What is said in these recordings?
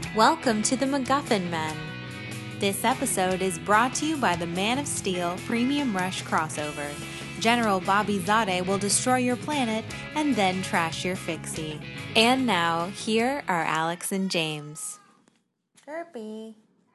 Welcome to the MacGuffin Men. This episode is brought to you by the Man of Steel Premium Rush crossover. General Bobby Zade will destroy your planet and then trash your fixie. And now, here are Alex and James. Kirby.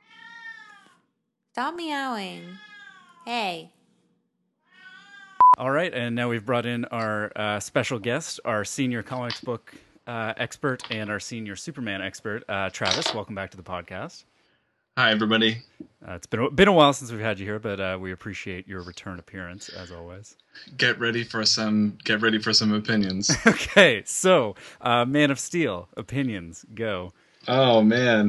Stop meowing. Hey. All right, and now we've brought in our special guest, our senior comics book expert and our senior Superman expert, Travis. Welcome back to the podcast. Hi, everybody. It's been a while since we've had you here, but we appreciate your return appearance as always. Get ready for some opinions. Okay, so Man of Steel opinions, go. Oh man,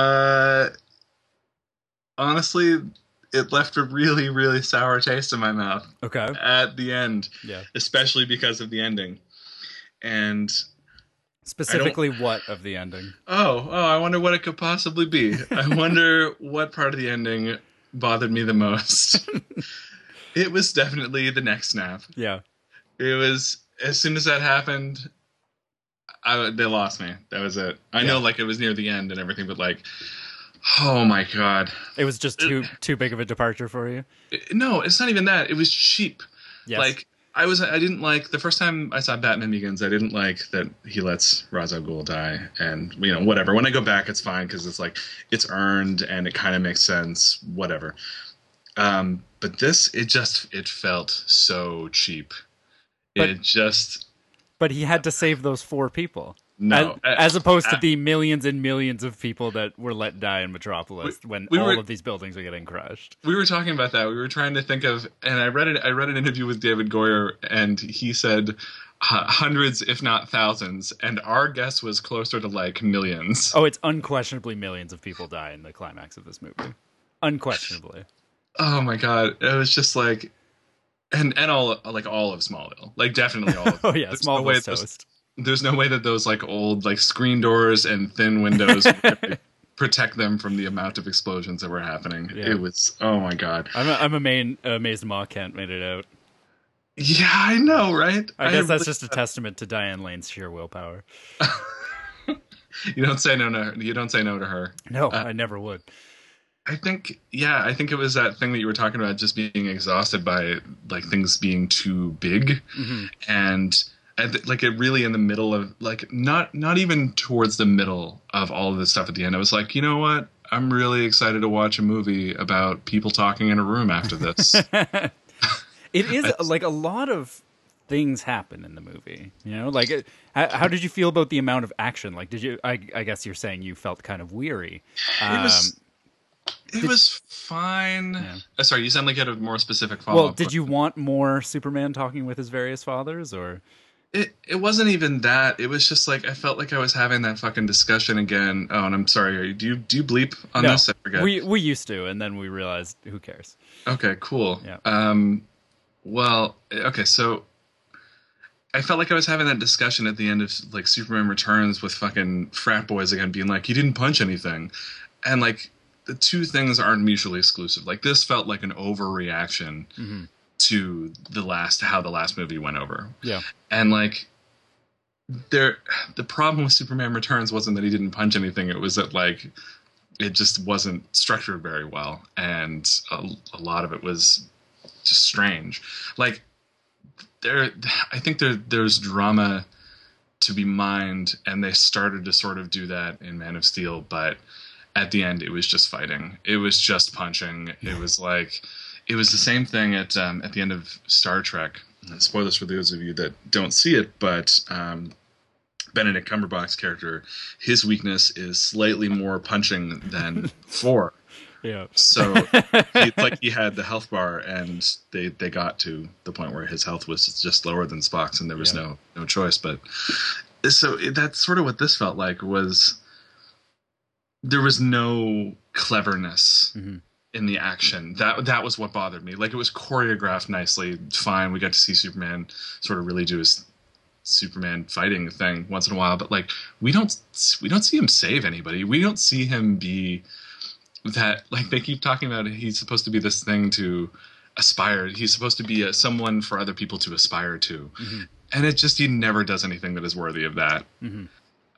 honestly, it left a really, really sour taste in my mouth. Okay. At the end, yeah, especially because of the ending, and specifically what of the ending? Oh, I wonder what it could possibly be. I wonder what part of the ending bothered me the most. It was definitely the neck snap. Yeah. It was, as soon as that happened, they lost me. That was it. I know, like, it was near the end and everything, but, like, oh my God. It was just too big of a departure for you? No, it's not even that. It was cheap. Yes. Like, I didn't like, the first time I saw Batman Begins, I didn't like that he lets Ra's al Ghul die, and, you know, whatever. When I go back, it's fine, because it's like, it's earned, and it kind of makes sense, whatever. But this, it felt so cheap. But he had to save those 4 people. No. As opposed to the millions and millions of people that were let die in Metropolis when all of these buildings are getting crushed. We were talking about that. We were trying to think of, and I read an interview with David Goyer, and he said hundreds, if not thousands, and our guess was closer to like millions. Oh, it's unquestionably millions of people die in the climax of this movie. Unquestionably. Oh my God. It was just like, and all of Smallville. Like, definitely all of Oh yeah, Smallville's toast. There's no way that those like old like screen doors and thin windows protect them from the amount of explosions that were happening. Yeah. It was, oh my God. I'm amazed Ma Kent made it out. Yeah, I know, right? I guess that's just a testament to Diane Lane's sheer willpower. You don't say no to her. No, I never would. I think it was that thing that you were talking about, just being exhausted by like things being too big, and like it really in the middle of like not even towards the middle of all of this stuff at the end. I was like, you know what? I'm really excited to watch a movie about people talking in a room after this. It is like a lot of things happen in the movie, you know, like how did you feel about the amount of action? Like, did you, I guess you're saying you felt kind of weary. It was fine. Yeah. Sorry, you sound like you had a more specific follow-up. Well, did you want more Superman talking with his various fathers, or? It wasn't even that. It was just like I felt like I was having that fucking discussion again. Oh, and I'm sorry. Do you bleep on this? I forget. We used to, and then we realized who cares. Okay, cool. Yeah. Well, okay, so I felt like I was having that discussion at the end of like Superman Returns with fucking frat boys again, being like, "You didn't punch anything," and like the two things aren't mutually exclusive. Like, this felt like an overreaction. To how the last movie went over. Yeah. And like the problem with Superman Returns wasn't that he didn't punch anything. It was that like it just wasn't structured very well. And a lot of it was just strange. Like I think there's drama to be mined, and they started to sort of do that in Man of Steel, but at the end it was just fighting. It was just punching. It was like, it was the same thing at the end of Star Trek. Spoilers for those of you that don't see it, but Benedict Cumberbatch's character, his weakness is slightly more punching than 4. Yeah. So he had the health bar, and they got to the point where his health was just lower than Spock's, and there was no choice. But so that's sort of what this felt like. Was there was no cleverness. In the action. That was what bothered me. Like, it was choreographed nicely, fine. We got to see Superman sort of really do his Superman fighting thing once in a while, but like we don't see him save anybody. We don't see him be that, like, they keep talking about it. He's supposed to be this thing to aspire. He's supposed to be someone for other people to aspire to. And it just, he never does anything that is worthy of that.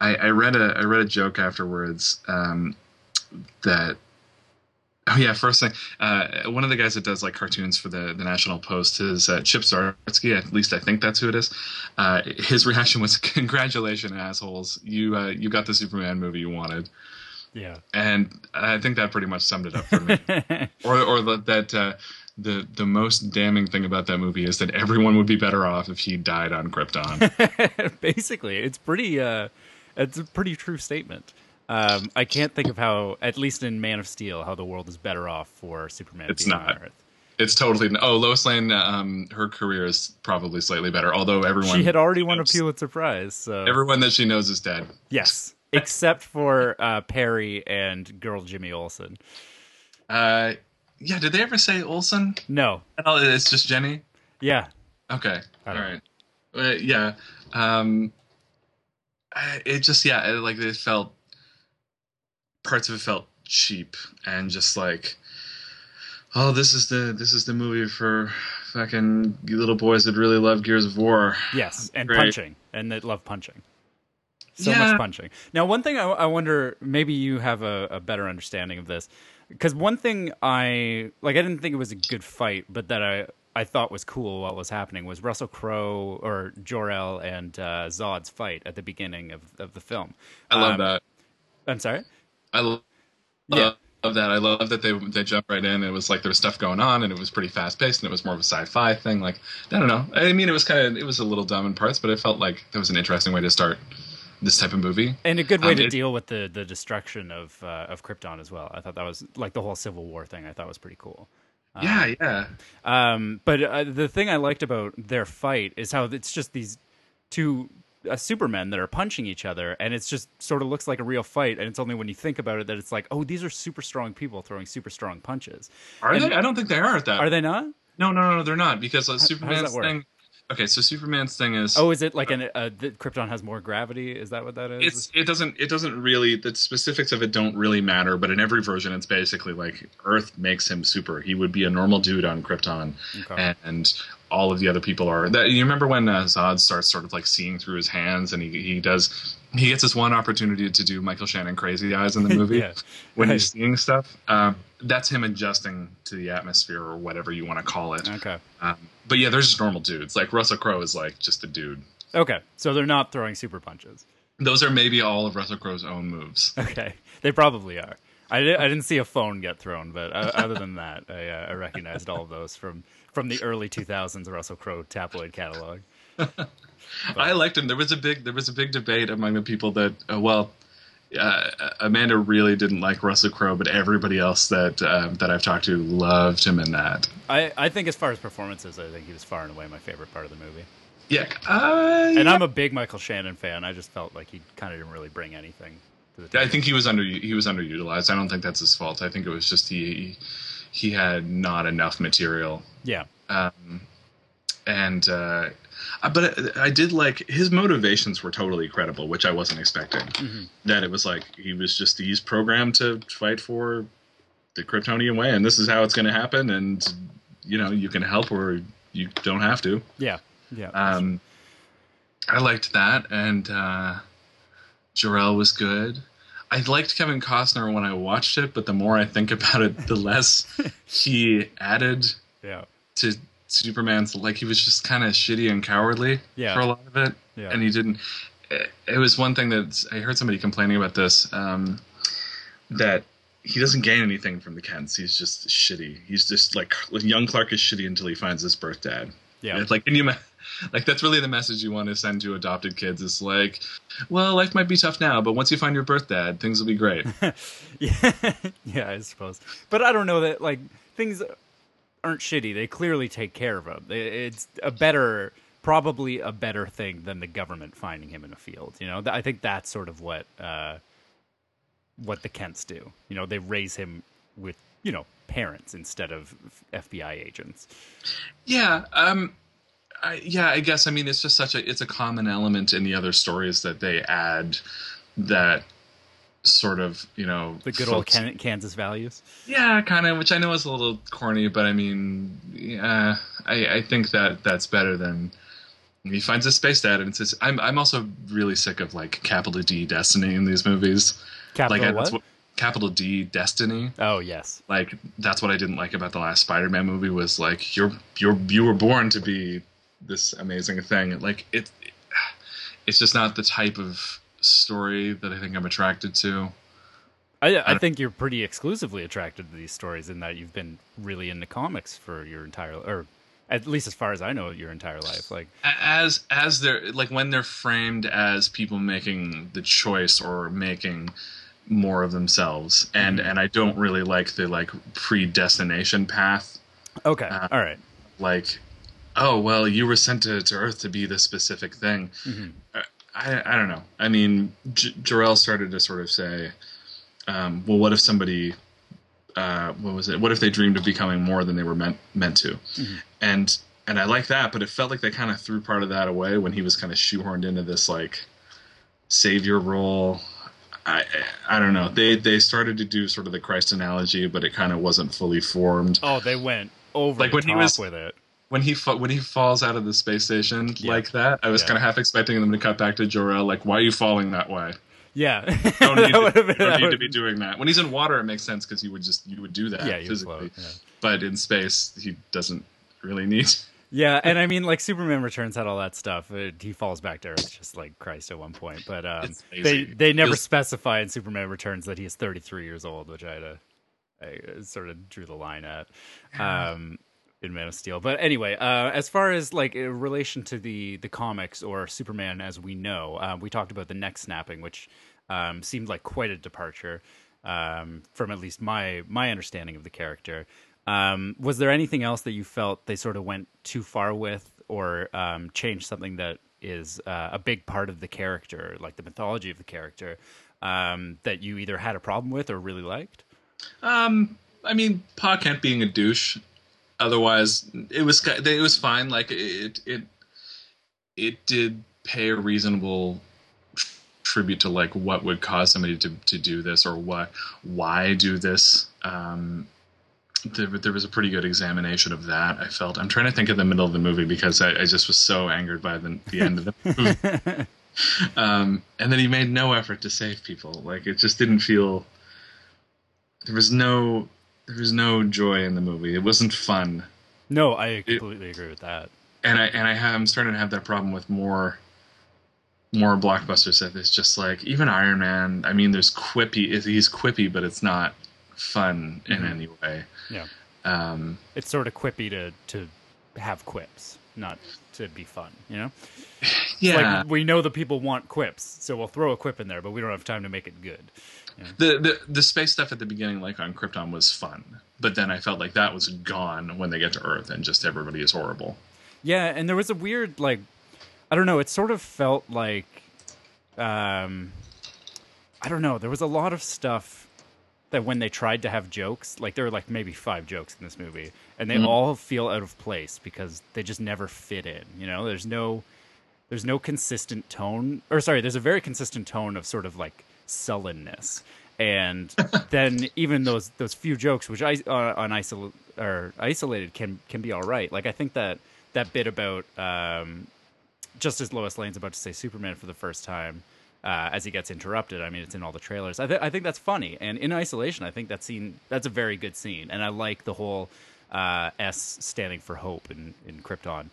I read a joke afterwards that. Oh yeah, first thing, one of the guys that does like cartoons for the National Post is Chip Zdarsky. At least I think that's who it is. His reaction was, "Congratulations, assholes! You got the Superman movie you wanted." Yeah, and I think that pretty much summed it up for me. that the most damning thing about that movie is that everyone would be better off if he died on Krypton. Basically, it's a pretty true statement. I can't think of how, at least in Man of Steel, how the world is better off for Superman being on Earth. It's totally... Oh, Lois Lane, her career is probably slightly better, although everyone... She had already won a Pulitzer Prize, so... Everyone that she knows is dead. Yes, except for Perry and girl Jimmy Olsen. Yeah, did they ever say Olsen? No. Oh, it's just Jenny? Yeah. Okay, all right. Yeah. It just, like, it felt... Parts of it felt cheap and just like, oh, this is the movie for fucking little boys that really love Gears of War. Yes, and punching, and that love punching. So much punching. Now, one thing I wonder, maybe you have a better understanding of this, because one thing I didn't think it was a good fight, but that I thought was cool while it was happening was Russell Crowe or Jor-El and Zod's fight at the beginning of the film. I love that. I'm sorry? I love that. I love that they jumped right in. It was like there was stuff going on, and it was pretty fast paced, and it was more of a sci-fi thing. Like, I don't know. I mean, it was a little dumb in parts, but it felt like that was an interesting way to start this type of movie, and a good way to deal with the destruction of Krypton as well. I thought that was like the whole Civil War thing. I thought was pretty cool. Yeah. But the thing I liked about their fight is how it's just these two Supermen that are punching each other, and it's just sort of looks like a real fight, and it's only when you think about it that it's like, oh, these are super strong people throwing super strong punches. Are they? I don't think they are at that. Are they not? No, they're not, because Superman's thing... Okay, so Superman's thing is... Oh, is it like that Krypton has more gravity? Is that what that is? It doesn't really... The specifics of it don't really matter, but in every version, it's basically like Earth makes him super. He would be a normal dude on Krypton, and all of the other people are... You remember when Zod starts sort of like seeing through his hands, and he gets this one opportunity to do Michael Shannon Crazy Eyes in the movie when he's seeing stuff. That's him adjusting to the atmosphere or whatever you want to call it. Okay. But yeah, there's just normal dudes. Like Russell Crowe is like just a dude. Okay, so they're not throwing super punches. Those are maybe all of Russell Crowe's own moves. Okay, they probably are. I didn't see a phone get thrown, but other than that, I recognized all of those from the early 2000s Russell Crowe tabloid catalog. I liked him. There was a big debate among the people that Amanda really didn't like Russell Crowe, but everybody else that I've talked to loved him in that. I think as far as performances, I think he was far and away my favorite part of the movie. Yeah, and I'm a big Michael Shannon fan. I just felt like he kind of didn't really bring anything to the table. I think he was underutilized. I don't think that's his fault. I think it was just he had not enough material. Yeah. But I did like his motivations were totally credible, which I wasn't expecting. Mm-hmm. That it was like he's programmed to fight for the Kryptonian way, and this is how it's going to happen, and you can help or you don't have to. Yeah. I liked that, and Jor-El was good. I liked Kevin Costner when I watched it, but the more I think about it, the less he added to Superman's. Like, he was just kind of shitty and cowardly for a lot of it, and he didn't. It was one thing that I heard somebody complaining about this, that he doesn't gain anything from the Kents. He's just shitty. He's just like young Clark is shitty until he finds his birth dad. Yeah, it's like, like that's really the message you want to send to adopted kids. It's like, well, life might be tough now, but once you find your birth dad, things will be great. yeah, I suppose. But I don't know that like things aren't shitty. They clearly take care of him. It's probably a better thing than the government finding him in a field. I think that's sort of what the Kents do. They raise him with parents instead of FBI agents. Yeah. I guess. I mean, it's just it's a common element in the other stories that they add that sort of, the good old Kansas values. Yeah, kind of, which I know is a little corny, but I mean, I think that's better than He finds his space dad, and it says, I'm also really sick of like capital D destiny in these movies. Capital That's what? Capital D destiny. Oh, yes. Like that's what I didn't like about the last Spider-Man movie was like you were born to be this amazing thing. Like it's just not the type of story that I think I'm attracted to. I think you're pretty exclusively attracted to these stories in that you've been really into comics for your entire, or at least as far as I know, your entire life. Like as they're like when they're framed as people making the choice or making more of themselves, and I don't really like the like predestination path. Okay, all right. Like, oh well, you were sent to Earth to be this specific thing. I don't know. I mean, Jarrell started to sort of say, well, what if somebody, what was it? What if they dreamed of becoming more than they were meant to? And I like that, but it felt like they kind of threw part of that away when he was kind of shoehorned into this like savior role. I don't know. They started to do sort of the Christ analogy, but it kind of wasn't fully formed. Oh, they went over like the when top he was with it. When he falls out of the space station like that, I was kind of half expecting them to cut back to Jor-El, like, why are you falling that way? Yeah, Don't need to be doing that. When he's in water, it makes sense because you would do that physically. Float, yeah. But in space, he doesn't really need. Yeah, and I mean, like Superman Returns had all that stuff. He falls back to Earth just like Christ at one point, but they never specify in Superman Returns that he is 33 years old, which I sort of drew the line at in Man of Steel. But anyway, as far as like in relation to the comics or Superman as we know, we talked about the neck snapping, which seemed like quite a departure from at least my understanding of the character. Was there anything else that you felt they sort of went too far with, or changed something that is a big part of the character, like the mythology of the character, that you either had a problem with or really liked? I mean, Pa Kent being a douche. Otherwise, it was fine. Like it did pay a reasonable tribute to like what would cause somebody to do this, or why do this. There was a pretty good examination of that, I felt. I'm trying to think of the middle of the movie because I just was so angered by the end of the movie. And then he made no effort to save people. Like, it just didn't feel... There was no joy in the movie. It wasn't fun. No, I completely agree with that. And I'm starting to have that problem with more blockbusters that it's just like, even Iron Man, I mean, he's quippy, but it's not fun in any way. Yeah. It's sort of quippy to have quips, not to be fun, you know? Yeah. Like, we know the people want quips, so we'll throw a quip in there, but we don't have time to make it good. Yeah. The space stuff at the beginning, like on Krypton, was fun, but then I felt like that was gone when they get to Earth and just everybody is horrible. Yeah, and there was a weird, like, I don't know, it sort of felt like, I don't know, there was a lot of stuff that when they tried to have jokes, like there were like maybe 5 jokes in this movie, and they all feel out of place because they just never fit in, you know? There's no consistent tone, or sorry, there's a very consistent tone of sort of like sullenness, and then even those few jokes, which isolated can be all right. Like I think that bit about just as Lois Lane's about to say Superman for the first time, as he gets interrupted. I mean, it's in all the trailers. I think that's funny, and in isolation, I think that's a very good scene, and I like the whole S standing for hope in Krypton.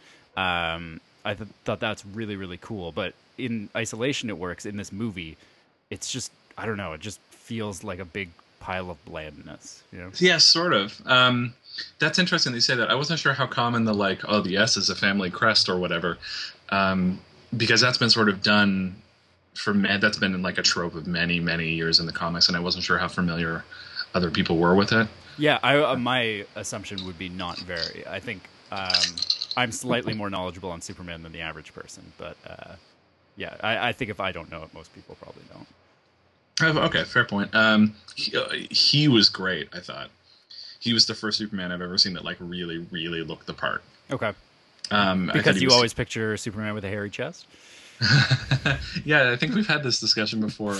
I thought that's really, really cool. But in isolation, it works. In this movie, it's just, I don't know, it just feels like a big pile of blandness, you know? Yeah, sort of. That's interesting that you say that. I wasn't sure how common the S is a family crest or whatever, because that's been sort of done for men. That's been like a trope of many, many years in the comics, and I wasn't sure how familiar other people were with it. Yeah, my assumption would be not very. I think I'm slightly more knowledgeable on Superman than the average person, but yeah, I think if I don't know it, most people probably don't. Okay, fair point. He was great, I thought. He was the first Superman I've ever seen that like really, really looked the part. Okay. Because you always picture Superman with a hairy chest? Yeah, I think we've had this discussion before.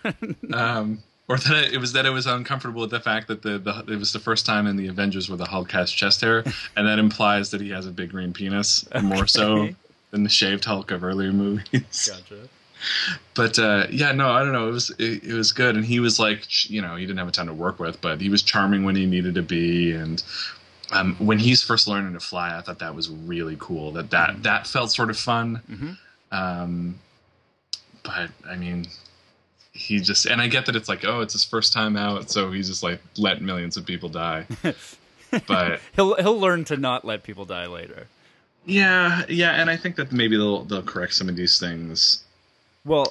Or that it was uncomfortable with the fact that it was the first time in the Avengers where the Hulk has chest hair, and that implies that he has a big green penis, more so than the shaved Hulk of earlier movies. Gotcha. But yeah, no, I don't know. It was good, and he was like, he didn't have a ton to work with, but he was charming when he needed to be. And when he's first learning to fly, I thought that was really cool. That felt sort of fun. Mm-hmm. But I mean, he just, and I get that it's like, oh, it's his first time out, so he's just like let millions of people die. But he'll learn to not let people die later. Yeah, and I think that maybe they'll correct some of these things. Well,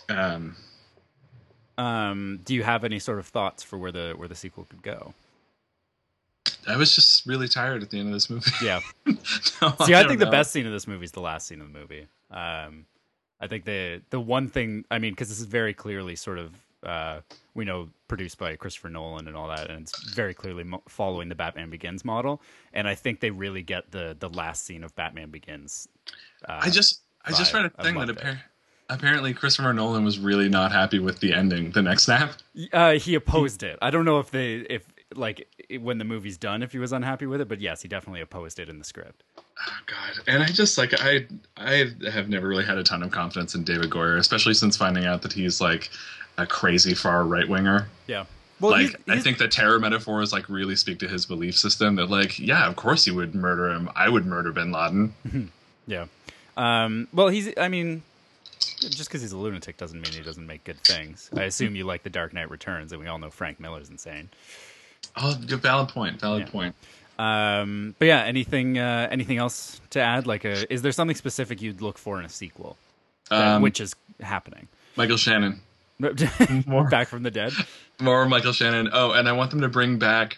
do you have any sort of thoughts for where the sequel could go? I was just really tired at the end of this movie. Yeah. No, See, I think the best scene of this movie is the last scene of the movie. I think the one thing, I mean, because this is very clearly sort of, we know, produced by Christopher Nolan and all that, and it's very clearly following the Batman Begins model. And I think they really get the last scene of Batman Begins. I just read a thing that apparently Christopher Nolan was really not happy with the ending, the next snap. He opposed it. I don't know if when the movie's done, if he was unhappy with it, but yes, he definitely opposed it in the script. Oh God. And I just I have never really had a ton of confidence in David Goyer, especially since finding out that he's like a crazy far right winger. Yeah. Well, I think the terror metaphors like really speak to his belief system that like, yeah, of course he would murder him. I would murder bin Laden. Yeah. Well, just because he's a lunatic doesn't mean he doesn't make good things. I assume you like The Dark Knight Returns, and we all know Frank Miller's insane. Oh, valid point. Point. But yeah, anything else to add? Like, is there something specific you'd look for in a sequel, which is happening? Michael Shannon. Back from the dead. More Michael Shannon. Oh, and I want them to bring back.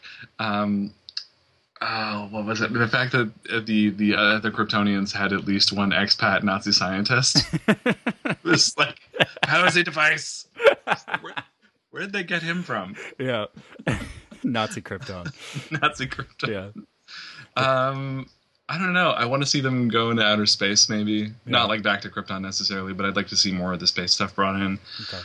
What was it? The fact that the Kryptonians had at least one expat Nazi scientist. This like, how is a device? Where did they get him from? Yeah, Nazi Krypton. Nazi Krypton. Yeah. I don't know. I want to see them go into outer space, maybe. Yeah. Not like back to Krypton necessarily, but I'd like to see more of the space stuff brought in. Okay.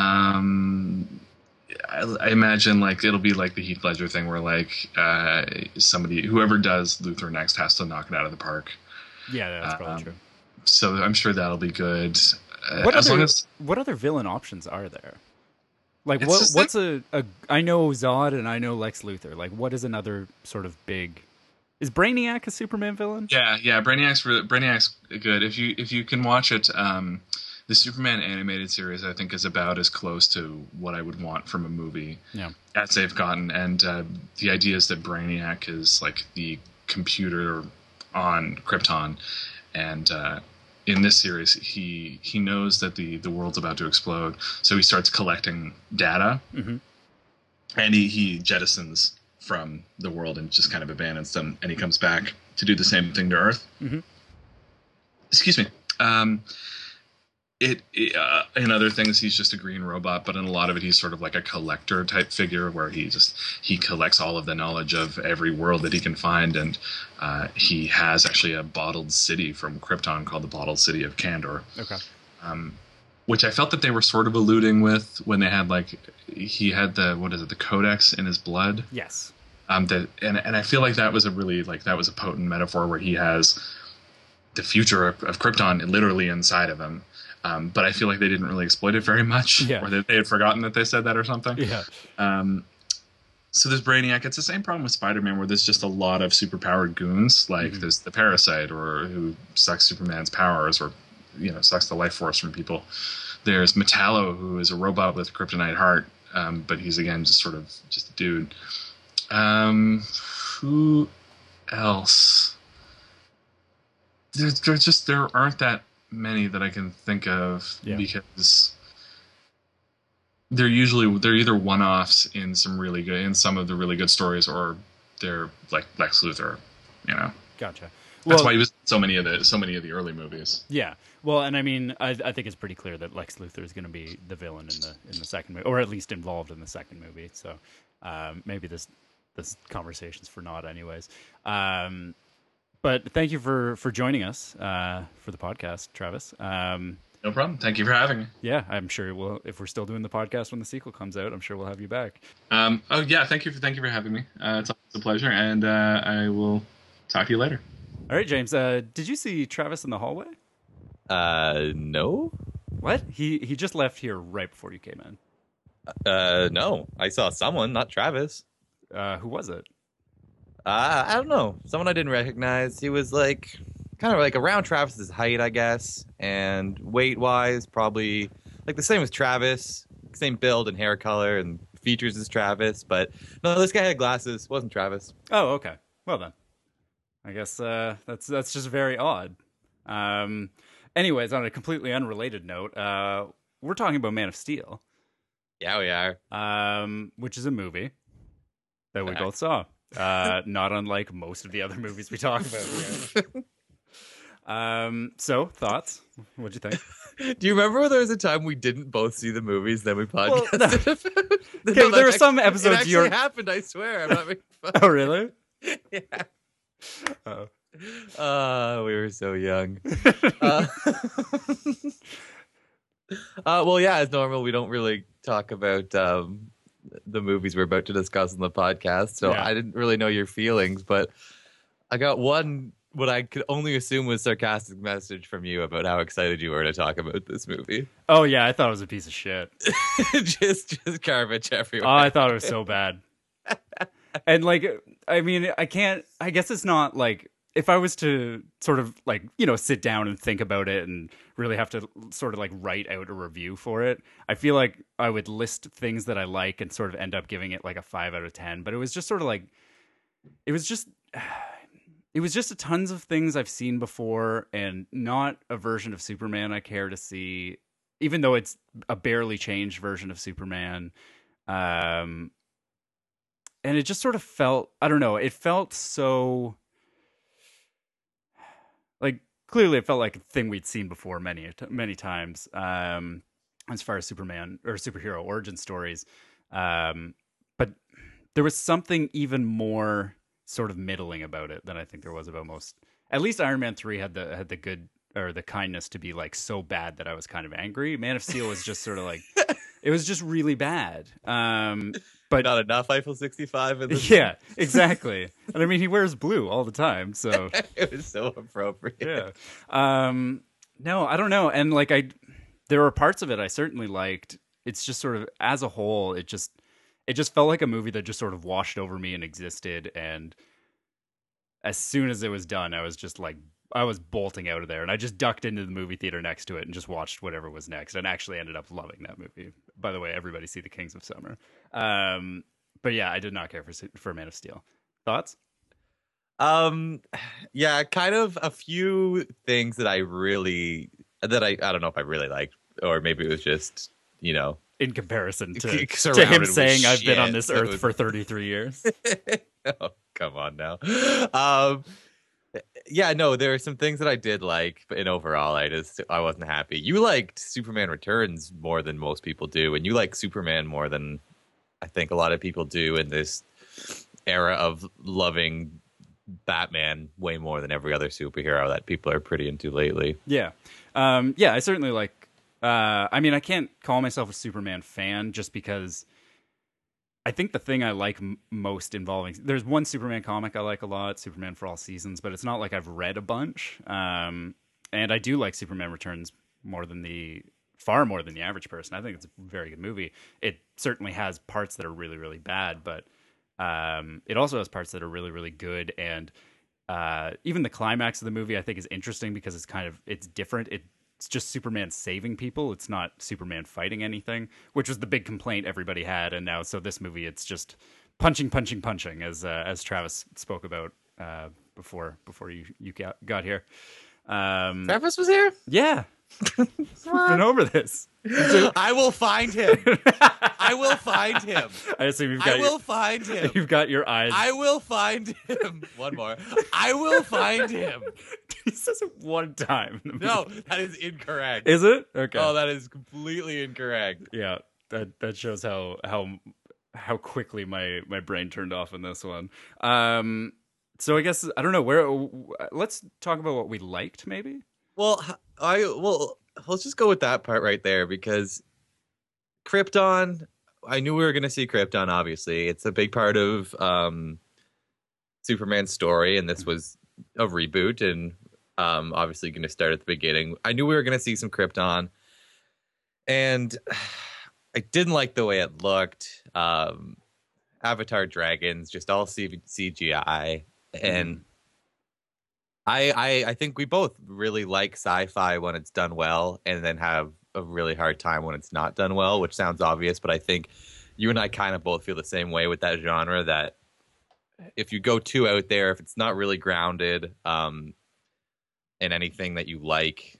I imagine like it'll be like the Heath Ledger thing where like whoever does Luthor next has to knock it out of the park. Yeah, that's probably true. So I'm sure that'll be good. What other villain options are there? Like what's I know Zod and I know Lex Luthor. Like what is another sort of big? Is Brainiac a Superman villain? Yeah. Brainiac's good. If you can watch it. The Superman animated series, I think, is about as close to what I would want from a movie as they've gotten. And the idea is that Brainiac is like the computer on Krypton. And in this series, he knows that the world's about to explode. So he starts collecting data. Mm-hmm. And he jettisons from the world and just kind of abandons them. And he comes back to do the same thing to Earth. Mm-hmm. Excuse me. In other things, he's just a green robot, but in a lot of it, he's sort of like a collector type figure where he collects all of the knowledge of every world that he can find. And he has actually a bottled city from Krypton called the Bottled City of Kandor. Okay. Which I felt that they were sort of alluding with when they had he had the Codex in his blood. Yes. And I feel like that was a potent metaphor where he has the future of Krypton literally inside of him. But I feel like they didn't really exploit it very much, or that they had forgotten that they said that or something. Yeah. So there's Brainiac. It's the same problem with Spider-Man, where there's just a lot of superpowered goons. Like there's the Parasite, or who sucks Superman's powers, or sucks the life force from people. There's Metallo, who is a robot with a kryptonite heart, but he's again just a dude. Who else? There aren't that many that I can think of because they're either one-offs in some of the really good stories, or they're like Lex Luthor, Gotcha. That's why he was in so many of the early movies. Yeah. Well, and I mean, I think it's pretty clear that Lex Luthor is going to be the villain in the second movie, or at least involved in the second movie. So maybe this conversation's for naught, anyways. But thank you for joining us for the podcast, Travis. No problem. Thank you for having me. Yeah, I'm sure if we're still doing the podcast when the sequel comes out, I'm sure we'll have you back. Oh yeah, thank you for having me. It's always a pleasure, and I will talk to you later. All right, James. Did you see Travis in the hallway? No. What? He just left here right before you came in. No. I saw someone, not Travis. Who was it? I don't know. Someone I didn't recognize. He was like kind of like around Travis's height, I guess, and weight-wise, probably like the same as Travis, same build and hair color and features as Travis. But no, this guy had glasses. Wasn't Travis. Oh, okay. Well then, I guess that's just very odd. Anyways, on a completely unrelated note, we're talking about Man of Steel. Yeah, we are. Which is a movie that we both saw. Not unlike most of the other movies we talk about here. So, thoughts? What'd you think? Do you remember there was a time we didn't both see the movies, then we podcasted? Okay, there were some episodes it actually happened, I swear. I'm not making fun. Oh, really? Yeah. Oh. We were so young. Well, yeah, as normal, we don't really talk about the movies we're about to discuss on the podcast, so Yeah. I didn't really know your feelings, but I got one, what I could only assume was sarcastic message from you about how excited you were to talk about this movie. Oh, yeah, I thought it was a piece of shit. just garbage everywhere. Oh, I thought it was so bad. And, like, I mean, I guess it's not, like, if I was to sort of, like, you know, sit down and think about it and really have to sort of, like, write out a review for it, I feel like I would list things that I like and sort of end up giving it, like, a 5 out of 10. But it was just sort of, like, it was just a tons of things I've seen before and not a version of Superman I care to see, even though it's a barely changed version of Superman. And it just sort of felt, I don't know, it felt so, like, clearly it felt like a thing we'd seen before many times, as far as Superman or superhero origin stories. But there was something even more sort of middling about it than I think there was about most. At least Iron Man 3 had the good, or the kindness to be, like, so bad that I was kind of angry. Man of Steel was just sort of like, it was just really bad. But not enough Eiffel 65 in this. Yeah, exactly. And I mean, he wears blue all the time, so It was so appropriate. yeah. No, I don't know. And, like, there were parts of it I certainly liked. It's just sort of, as a whole, it just felt like a movie that just sort of washed over me and existed. And as soon as it was done, I was just like, I was bolting out of there, and I just ducked into the movie theater next to it and just watched whatever was next, and actually ended up loving that movie. By the way, everybody see The Kings of Summer. But yeah, I did not care for Man of Steel. Thoughts? Yeah, kind of a few things that I don't know if I really liked, or maybe it was just, you know, In comparison to him surrounded with saying I've been on shit. this earth for 33 years. Oh, come on now. Yeah, no, there are some things that I did like, but in overall, I wasn't happy. You liked Superman Returns more than most people do, and you like Superman more than I think a lot of people do in this era of loving Batman way more than every other superhero that people are pretty into lately. Yeah. Yeah, I certainly like... I mean, I can't call myself a Superman fan just because I think the thing I like most involving... There's one Superman comic I like a lot, Superman for All Seasons, but it's not like I've read a bunch. And I do like Superman Returns far more than the average person. I think it's a very good movie. It certainly has parts that are really, really bad, but it also has parts that are really, really good. And even the climax of the movie, I think, is interesting because it's different. It's just Superman saving people. It's not Superman fighting anything, which was the big complaint everybody had. And now, so this movie, it's just punching, as Travis spoke about before you got here. Travis was here? Yeah. We've been over this. I will find him. I will find him. I assume find him. You've got your eyes. I will find him. One more. I will find him. He says it one time. No, that is incorrect. Is it? Okay. Oh, that is completely incorrect. Yeah, that shows how quickly my brain turned off in this one. So I guess I don't know let's talk about what we liked, maybe. Well, let's just go with that part right there, because Krypton, I knew we were going to see Krypton, obviously. It's a big part of Superman's story, and this was a reboot, and Obviously going to start at the beginning. I knew we were going to see some Krypton, and I didn't like the way it looked. Avatar dragons, just all CGI, and I think we both really like sci-fi when it's done well, and then have a really hard time when it's not done well, which sounds obvious, but I think you and I kind of both feel the same way with that genre, that if you go too out there, if it's not really grounded in anything that you like,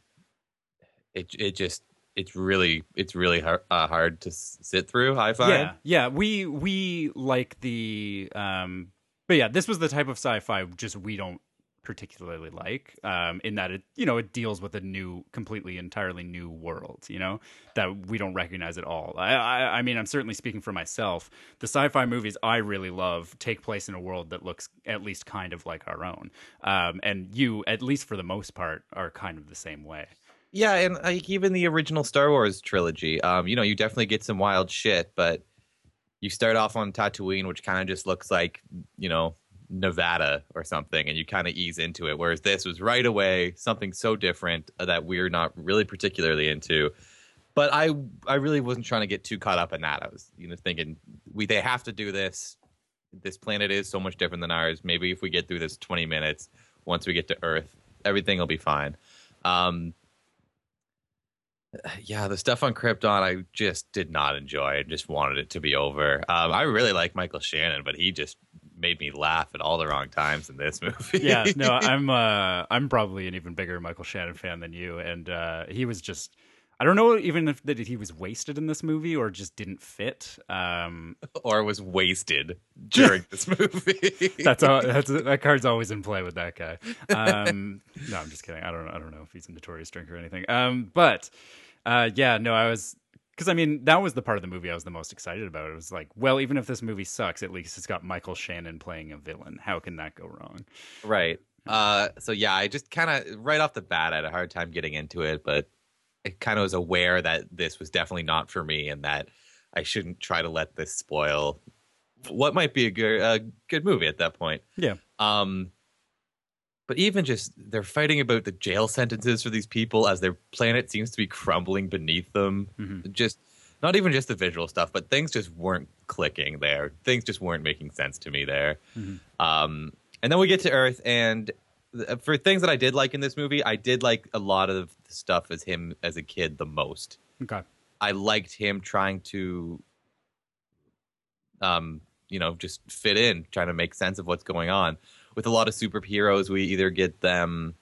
it's really hard to sit through, I find. Yeah, we like the but yeah, this was the type of sci-fi just we don't particularly like, in that it deals with a completely entirely new world, that we don't recognize at all. I mean, I'm certainly speaking for myself. The sci-fi movies I really love take place in a world that looks at least kind of like our own, and you, at least for the most part, are kind of the same way. Yeah, and like even the original Star Wars trilogy, you definitely get some wild shit, but you start off on Tatooine, which kind of just looks like, Nevada or something, and you kind of ease into it. Whereas this was right away something so different that we're not really particularly into. But I really wasn't trying to get too caught up in that. I was, thinking they have to do this. This planet is so much different than ours. Maybe if we get through this 20 minutes, once we get to Earth, everything will be fine. Yeah, the stuff on Krypton, I just did not enjoy. I just wanted it to be over. I really like Michael Shannon, but he just made me laugh at all the wrong times in this movie. Yeah, no, I'm probably an even bigger Michael Shannon fan than you, and he was just, I don't know even if that he was wasted in this movie or just didn't fit, or was wasted during this movie. That card's always in play with that guy. No, I'm just kidding. I don't know if he's a notorious drinker or anything. But yeah, no, because I mean, that was the part of the movie I was the most excited about. It was like, well, even if this movie sucks, at least it's got Michael Shannon playing a villain. How can that go wrong? Right. So yeah, I just kind of right off the bat I had a hard time getting into it, but I kind of was aware that this was definitely not for me, and that I shouldn't try to let this spoil what might be a good movie at that point. Yeah. But even just they're fighting about the jail sentences for these people as their planet seems to be crumbling beneath them. Mm-hmm. Just not even just the visual stuff, but things just weren't clicking there. Things just weren't making sense to me there. Mm-hmm. And then we get to Earth, and for things that I did like in this movie, I did like a lot of the stuff as him as a kid the most. Okay. I liked him trying to, just fit in, trying to make sense of what's going on. With a lot of superheroes, we either get them,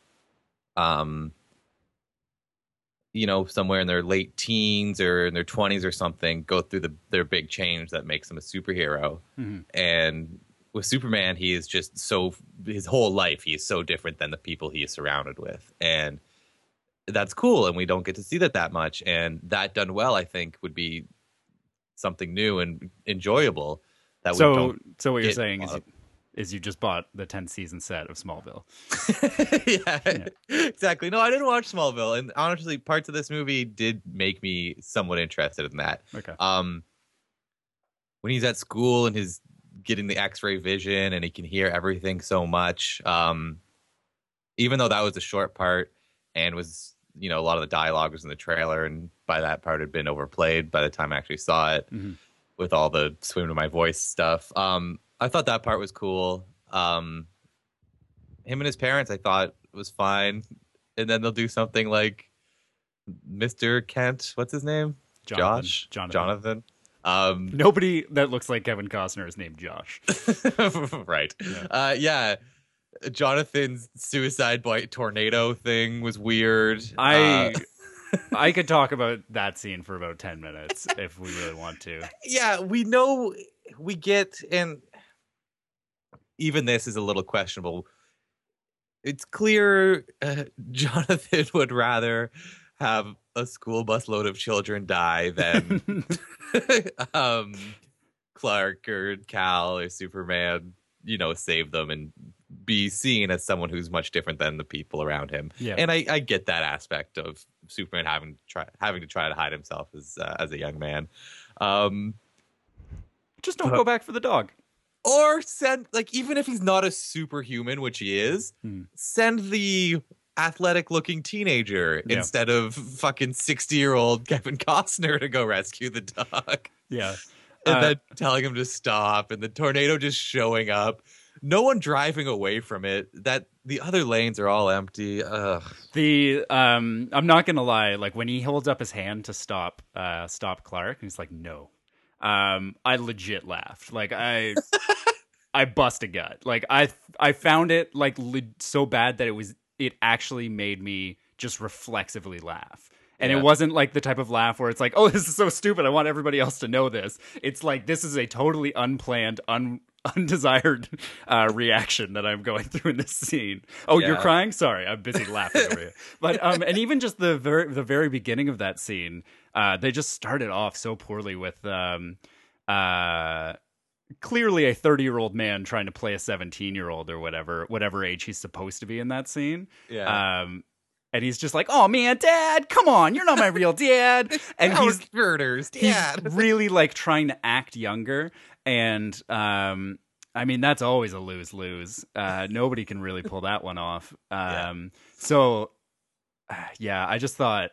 somewhere in their late teens or in their 20s or something, go through their big change that makes them a superhero. Mm-hmm. And with Superman, he is just his whole life, he is so different than the people he is surrounded with. And that's cool. And we don't get to see that much. And that done well, I think, would be something new and enjoyable. So what you're saying is you just bought the 10-season set of Smallville. Yeah, exactly. No, I didn't watch Smallville, and honestly, parts of this movie did make me somewhat interested in that. Okay. When he's at school and he's getting the X-ray vision and he can hear everything so much, even though that was a short part and was, a lot of the dialogue was in the trailer, and by that part had been overplayed by the time I actually saw it, mm-hmm. with all the swim to my voice stuff. I thought that part was cool. Him and his parents, I thought, was fine. And then they'll do something like Mr. Kent. What's his name? Jonathan. Nobody that looks like Kevin Costner is named Josh. Right. Yeah. Jonathan's suicide tornado thing was weird. I could talk about that scene for about 10 minutes if we really want to. Yeah, we get, and even this is a little questionable. It's clear Jonathan would rather have a school bus load of children die than Clark or Cal or Superman, save them and be seen as someone who's much different than the people around him. Yeah. And I get that aspect of Superman having to try to hide himself as a young man. Just don't go back for the dog. Or send, even if he's not a superhuman, which he is, send the athletic looking teenager Yeah. instead of fucking 60-year-old Kevin Costner to go rescue the dog. Yeah. And then telling him to stop, and the tornado just showing up. No one driving away from it. That the other lanes are all empty. Ugh. I'm not gonna lie, like when he holds up his hand to stop Clark, and he's like, no. I legit laughed. Like I bust a gut. Like I found it like so bad that it actually made me just reflexively laugh. And Yeah. it wasn't like the type of laugh where it's like, oh, this is so stupid, I want everybody else to know this. It's like, this is a totally unplanned, undesired reaction that I'm going through in this scene. Oh, you're Yeah. crying? Sorry, I'm busy laughing over here. But and even just the very beginning of that scene, they just started off so poorly with clearly a 30-year-old man trying to play a 17-year-old or whatever age he's supposed to be in that scene. Yeah. And he's just like, oh man, Dad, come on, you're not my real dad. And he's murders, he's Dad. really like trying to act younger. And I mean, that's always a lose-lose. Nobody can really pull that one off. So yeah, I just thought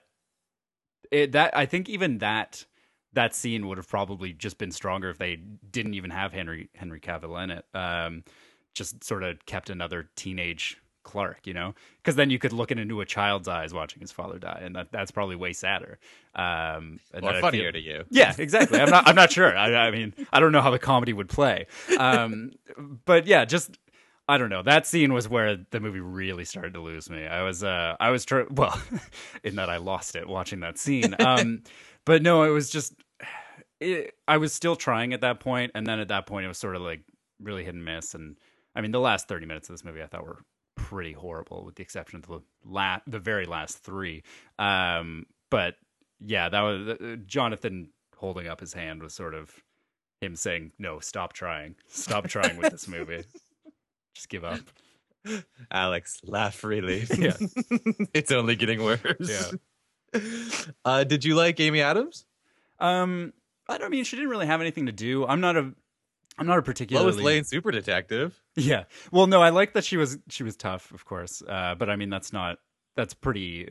I think even that scene would have probably just been stronger if they didn't even have Henry Cavill in it. Just sort of kept another teenage Clark, you know, because then you could look into a child's eyes watching his father die, and that's probably way sadder. And Or funnier to you. Yeah, exactly. I'm not sure. I mean, I don't know how the comedy would play. But yeah, just I don't know. That scene was where the movie really started to lose me. I was well, in that I lost it watching that scene. But no, it was just I was still trying at that point, and then at that point it was sort of like really hit and miss. And I mean, the last 30 minutes of this movie I thought were pretty horrible, with the exception of the very last three. But yeah, that was Jonathan holding up his hand was sort of him saying, "No, stop trying with this movie. Just give up." Alex, laugh freely. Yeah. It's only getting worse. Yeah. Did you like Amy Adams? I don't mean she didn't really have anything to do. I'm not a particularly Lois Lane, super detective. Yeah. Well, no, I like that she was tough, of course. But I mean, that's pretty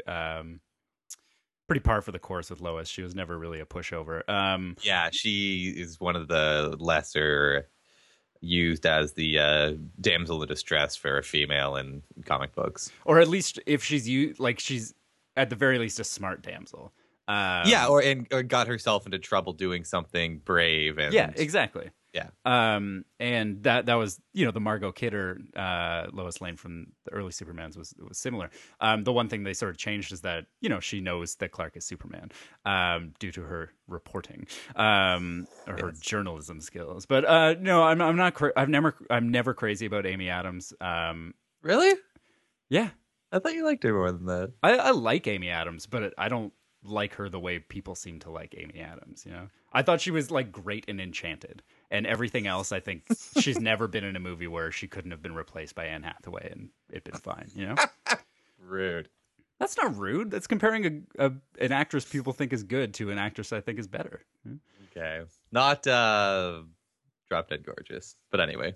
par for the course with Lois. She was never really a pushover. Yeah, she is one of the lesser used as the damsel in distress for a female in comic books. Or at least if she's at the very least a smart damsel. Yeah, or got herself into trouble doing something brave. And yeah, exactly. Yeah. And that was, you know, the Margot Kidder Lois Lane from the early Supermans was similar. The one thing they sort of changed is that, you know, she knows that Clark is Superman due to her reporting or her journalism skills. But no, I'm not. I'm never crazy about Amy Adams. Really? Yeah, I thought you liked her more than that. I like Amy Adams, but I don't like her the way people seem to like Amy Adams. You know, I thought she was like great in Enchanted. And everything else, I think she's never been in a movie where she couldn't have been replaced by Anne Hathaway and it'd been fine, you know? Rude. That's not rude. That's comparing an actress people think is good to an actress I think is better. Okay. Not Drop Dead Gorgeous. But anyway.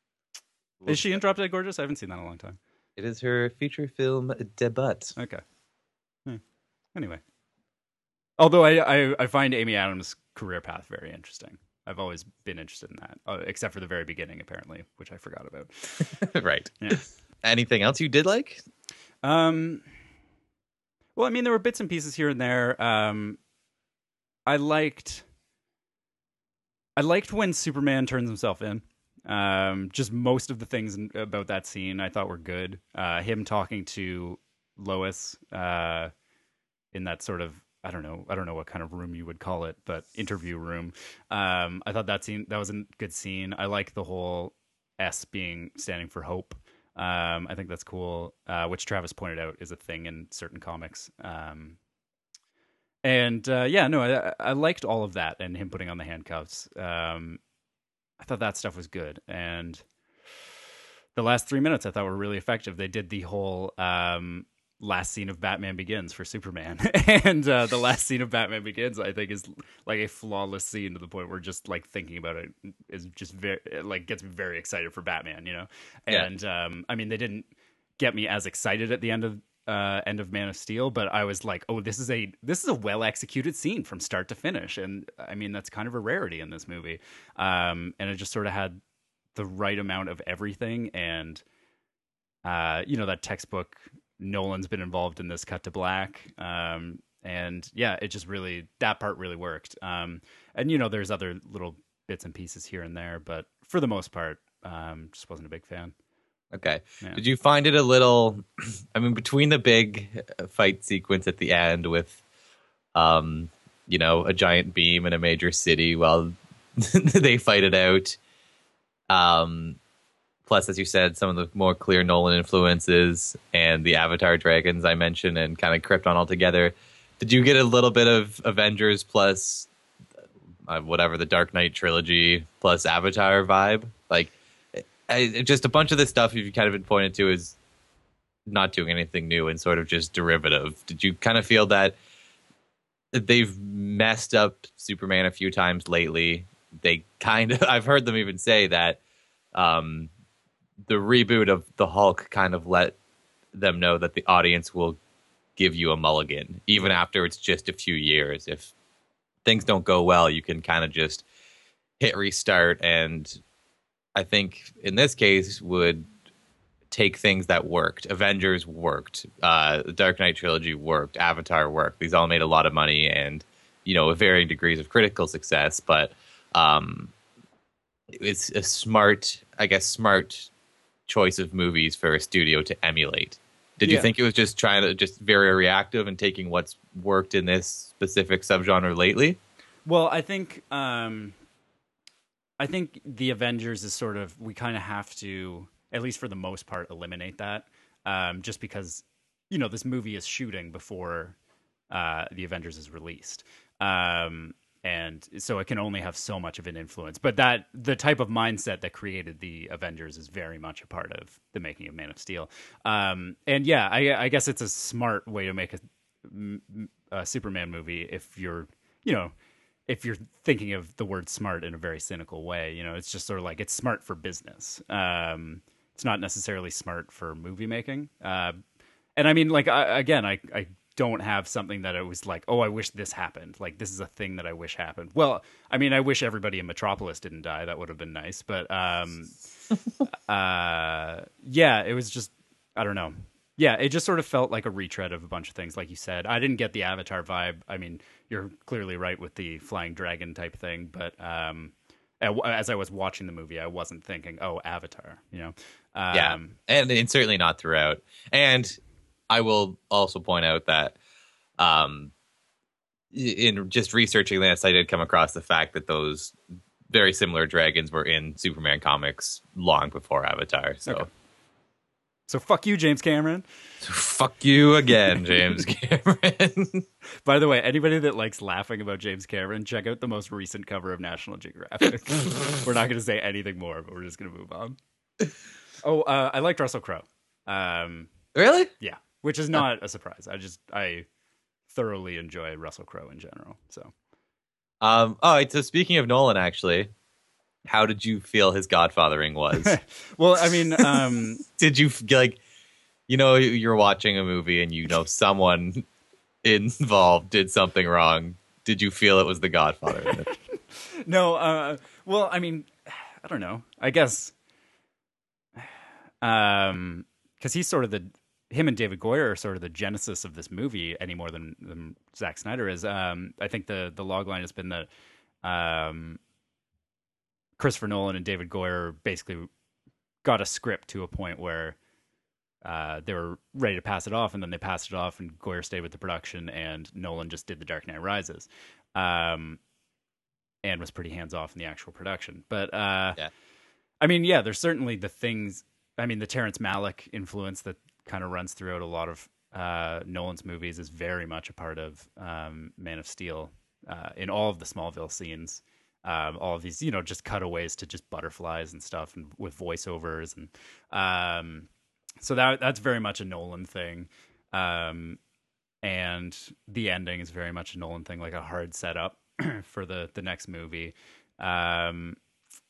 Is she in Drop Dead Gorgeous? I haven't seen that in a long time. It is her feature film debut. Okay. Anyway. Although I find Amy Adams' career path very interesting. I've always been interested in that, except for the very beginning, apparently, which I forgot about. Right. Yeah. Anything else you did like? Well, I mean, there were bits and pieces here and there. I liked when Superman turns himself in. Just most of the things about that scene I thought were good. Him talking to Lois in that sort of, I don't know what kind of room you would call it, but interview room. I thought that was a good scene. I like the whole S standing for hope. I think that's cool, which Travis pointed out is a thing in certain comics. I liked all of that and him putting on the handcuffs. I thought that stuff was good. And the last 3 minutes I thought were really effective. They did the whole last scene of Batman Begins for Superman. And the last scene of Batman Begins, I think, is like a flawless scene to the point where just like thinking about it is just very, like, gets me very excited for Batman, you know? And I mean, they didn't get me as excited at the end end of Man of Steel, but I was like, oh, this is a well executed scene from start to finish, and I mean that's kind of a rarity in this movie. And it just sort of had the right amount of everything, and that textbook Nolan's been involved in this cut to black. And yeah, it just really, that part really worked. And there's other little bits and pieces here and there, but for the most part, just wasn't a big fan. Okay. Yeah. Did you find it a little, I mean, between the big fight sequence at the end with, a giant beam in a major city while they fight it out, plus, as you said, some of the more clear Nolan influences and the Avatar dragons I mentioned and kind of Krypton all together, did you get a little bit of Avengers plus whatever the Dark Knight trilogy plus Avatar vibe? Like, just a bunch of this stuff you've kind of been pointed to as not doing anything new and sort of just derivative. Did you kind of feel that they've messed up Superman a few times lately? They kind of, I've heard them even say that the reboot of the Hulk kind of let them know that the audience will give you a mulligan, even after it's just a few years. If things don't go well, you can kind of just hit restart, and I think in this case would take things that worked. Avengers worked, the Dark Knight trilogy worked, Avatar worked. These all made a lot of money and, with varying degrees of critical success, but it's a smart choice of movies for a studio to emulate. Did you think it was just trying to just very reactive and taking what's worked in this specific subgenre lately? Well, I think the Avengers is sort of, we kind of have to, at least for the most part, eliminate that, just because this movie is shooting before the Avengers is released. And so it can only have so much of an influence. But the type of mindset that created the Avengers is very much a part of the making of Man of Steel. And yeah, I guess it's a smart way to make a Superman movie if you're thinking of the word smart in a very cynical way. It's just sort of like, it's smart for business. It's not necessarily smart for movie making. And I mean, like, I don't have something that I was like, oh, I wish this happened. Like, this is a thing that I wish happened. Well, I mean, I wish everybody in Metropolis didn't die. That would have been nice. But yeah, it was just, I don't know. Yeah, it just sort of felt like a retread of a bunch of things, like you said. I didn't get the Avatar vibe. I mean, you're clearly right with the flying dragon type thing, but as I was watching the movie, I wasn't thinking, oh, Avatar, Yeah, and certainly not throughout. And I will also point out that in just researching this, I did come across the fact that those very similar dragons were in Superman comics long before Avatar. So, okay. So fuck you, James Cameron. So fuck you again, James Cameron. By the way, anybody that likes laughing about James Cameron, check out the most recent cover of National Geographic. We're not going to say anything more, but we're just going to move on. Oh, I liked Russell Crowe. Really? Yeah, which is not a surprise. I thoroughly enjoy Russell Crowe in general. So, so speaking of Nolan, actually, how did you feel his godfathering was? Well, I mean, did you like, you're watching a movie and someone involved did something wrong? Did you feel it was the Godfather in it? No. Well, I mean, I don't know. I guess, because he's sort of him and David Goyer are sort of the genesis of this movie any more than Zack Snyder is. I think the log line has been that Christopher Nolan and David Goyer basically got a script to a point where they were ready to pass it off, and then they passed it off, and Goyer stayed with the production, and Nolan just did The Dark Knight Rises, and was pretty hands-off in the actual production. But, yeah. I mean, yeah, there's certainly the things, I mean, the Terrence Malick influence that kind of runs throughout a lot of Nolan's movies is very much a part of Man of Steel, in all of the Smallville scenes. All of these, just cutaways to just butterflies and stuff, and with voiceovers, and so that's very much a Nolan thing. And the ending is very much a Nolan thing, like a hard setup for the next movie. Yeah,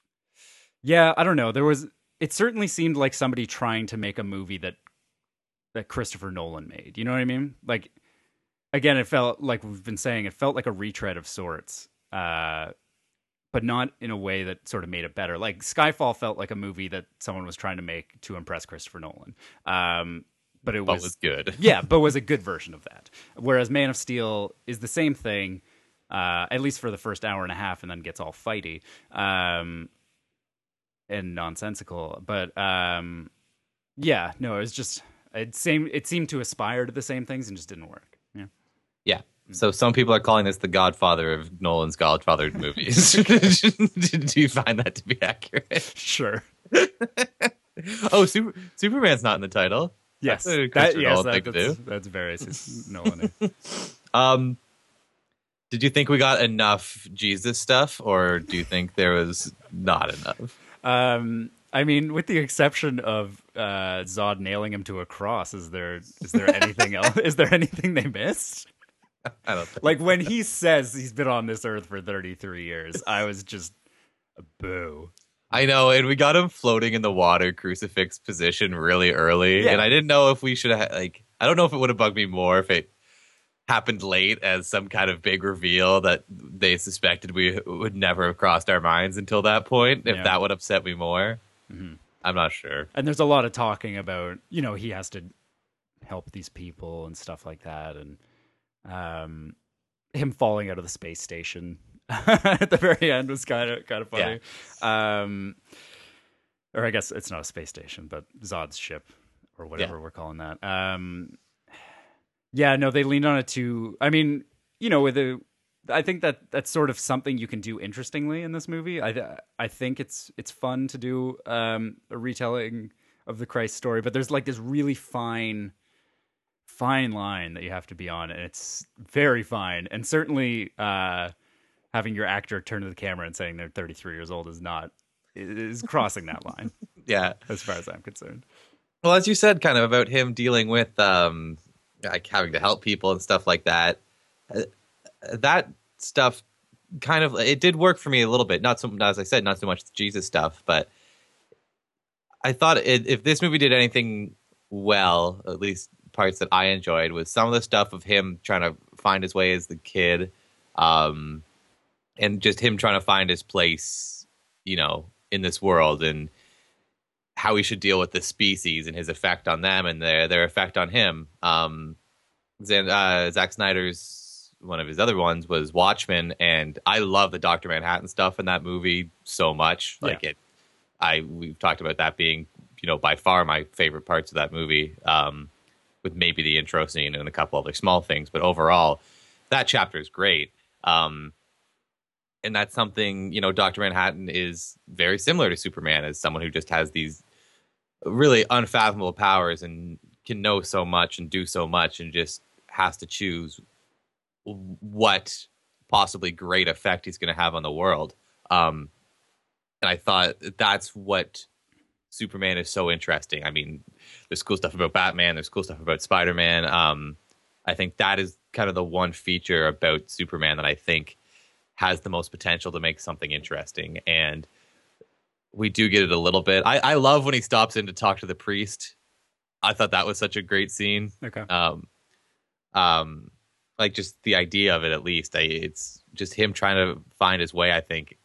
I don't know. It certainly seemed like somebody trying to make a movie that that Christopher Nolan made. You know what I mean? Like, again, it felt like we've been saying, it felt like a retread of sorts, but not in a way that sort of made it better. Like Skyfall felt like a movie that someone was trying to make to impress Christopher Nolan. But it was good. Yeah, but was a good version of that. Whereas Man of Steel is the same thing, at least for the first hour and a half, and then gets all fighty and nonsensical. But yeah, no, it was just it seemed to aspire to the same things and just didn't work. Yeah. Yeah. So some people are calling this the Godfather of Nolan's Godfather movies. Do you find that to be accurate? Sure. Oh, Superman's not in the title. Yes, that's very Nolan. Did you think we got enough Jesus stuff, or do you think there was not enough? I mean, with the exception of Zod nailing him to a cross, is there anything else? Is there anything they missed? I don't think like when he says he's been on this earth for 33 years, I was just boo. I know, and we got him floating in the water crucifix position really early, and I didn't know if we should have, like, I don't know if it would have bugged me more if it happened late as some kind of big reveal that they suspected we would never have crossed our minds until that point, if that would upset me more. Mm-hmm. I'm not sure. And there's a lot of talking about, he has to help these people and stuff like that, and him falling out of the space station at the very end was kind of funny. Yeah. Or I guess it's not a space station, but Zod's ship or whatever we're calling that. Yeah, no, they leaned on it too. I mean, I think that's sort of something you can do interestingly in this movie. I think it's fun to do a retelling of the Christ story, but there's like this really fine line that you have to be on, and it's very fine. And certainly having your actor turn to the camera and saying they're 33 years old is crossing that line. Yeah, as far as I'm concerned. Well, as you said, kind of about him dealing with like having to help people and stuff like that. That stuff kind of, it did work for me a little bit. Not so, as I said, not so much Jesus stuff, but I thought if this movie did anything well, at least parts that I enjoyed, was some of the stuff of him trying to find his way as the kid, and just him trying to find his place, in this world, and how he should deal with the species and his effect on them and their effect on him. Zack Snyder's, one of his other ones was Watchmen, and I love the Dr. Manhattan stuff in that movie so much. Like we've talked about that being, by far my favorite parts of that movie, with maybe the intro scene and a couple other small things, but overall that chapter is great. And that's something, Dr. Manhattan is very similar to Superman, as someone who just has these really unfathomable powers and can know so much and do so much, and just has to choose what possibly great effect he's going to have on the world. And I thought that's what Superman is so interesting. I mean, there's cool stuff about Batman, there's cool stuff about Spider-Man. I think that is kind of the one feature about Superman that I think has the most potential to make something interesting. And we do get it a little bit. I love when he stops in to talk to the priest. I thought that was such a great scene. Okay. Like just the idea of it, at least. It's just him trying to find his way, I think,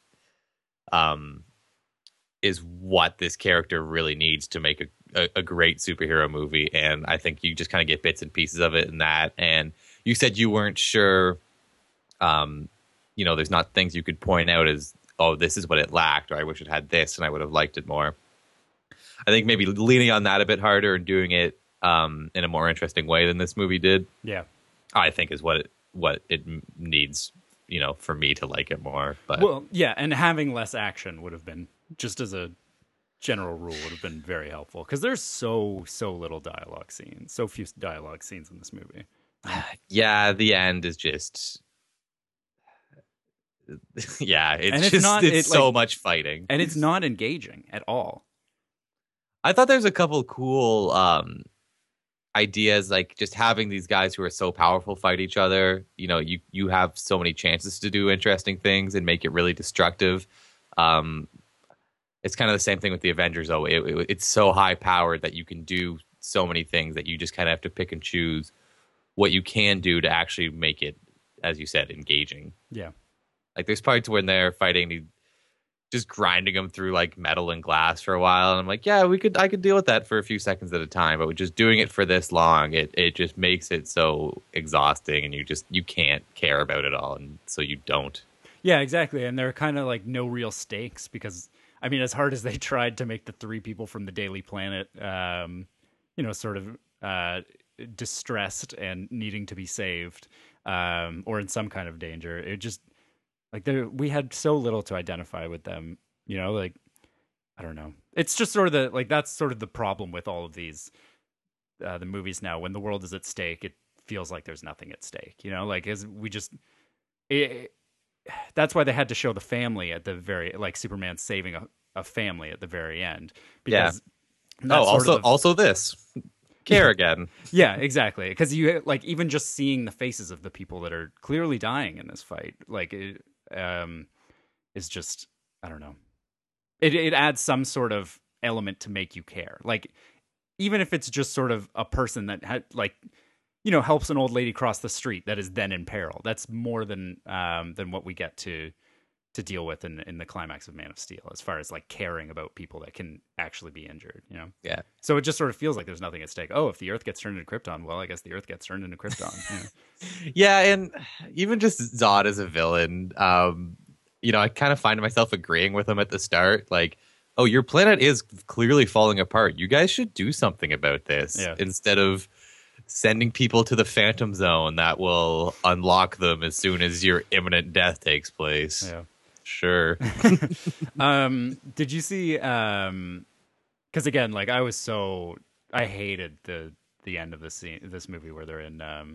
is what this character really needs to make a great superhero movie. And I think you just kind of get bits and pieces of it in that. And you said you weren't sure, there's not things you could point out as, oh, this is what it lacked, or I wish it had this and I would have liked it more. I think maybe leaning on that a bit harder and doing it in a more interesting way than this movie did. Yeah, I think is what it needs, for me to like it more. But well, yeah, and having less action would have been, just as a general rule, would have been very helpful, because there's so little dialogue scenes, so few dialogue scenes in this movie. Yeah, the end is just. Yeah, it's so much fighting, and it's not engaging at all. I thought there's a couple cool ideas, like just having these guys who are so powerful fight each other. You have so many chances to do interesting things and make it really destructive. It's kind of the same thing with the Avengers, though. It's so high powered that you can do so many things that you just kind of have to pick and choose what you can do to actually make it, as you said, engaging. Yeah. Like there's parts when they're fighting, just grinding them through like metal and glass for a while, and I'm like, yeah, I could deal with that for a few seconds at a time, but with just doing it for this long, it just makes it so exhausting, and you can't care about it all, and so you don't. Yeah, exactly. And there are kind of like no real stakes because, I mean, as hard as they tried to make the three people from the Daily Planet, sort of distressed and needing to be saved, or in some kind of danger, it just, like, we had so little to identify with them, like, I don't know. It's just sort of that's sort of the problem with all of these, the movies now. When the world is at stake, it feels like there's nothing at stake, like, that's why they had to show the family at the very, like, Superman saving a family at the very end. Because also this. Care again. Yeah, exactly. Because you, like, even just seeing the faces of the people that are clearly dying in this fight, like, it is just, I don't know. It adds some sort of element to make you care. Like, even if it's just sort of a person that helps an old lady cross the street that is then in peril. That's more than what we get to deal with in the climax of Man of Steel, as far as like caring about people that can actually be injured, Yeah. So it just sort of feels like there's nothing at stake. Oh, if the Earth gets turned into Krypton, well, I guess the Earth gets turned into Krypton. Yeah, and even just Zod as a villain, I kind of find myself agreeing with him at the start, like, oh, your planet is clearly falling apart. You guys should do something about this instead of sending people to the Phantom Zone that will unlock them as soon as your imminent death takes place. Yeah. Sure. Did you see, because again, like, I hated the end of this movie where they're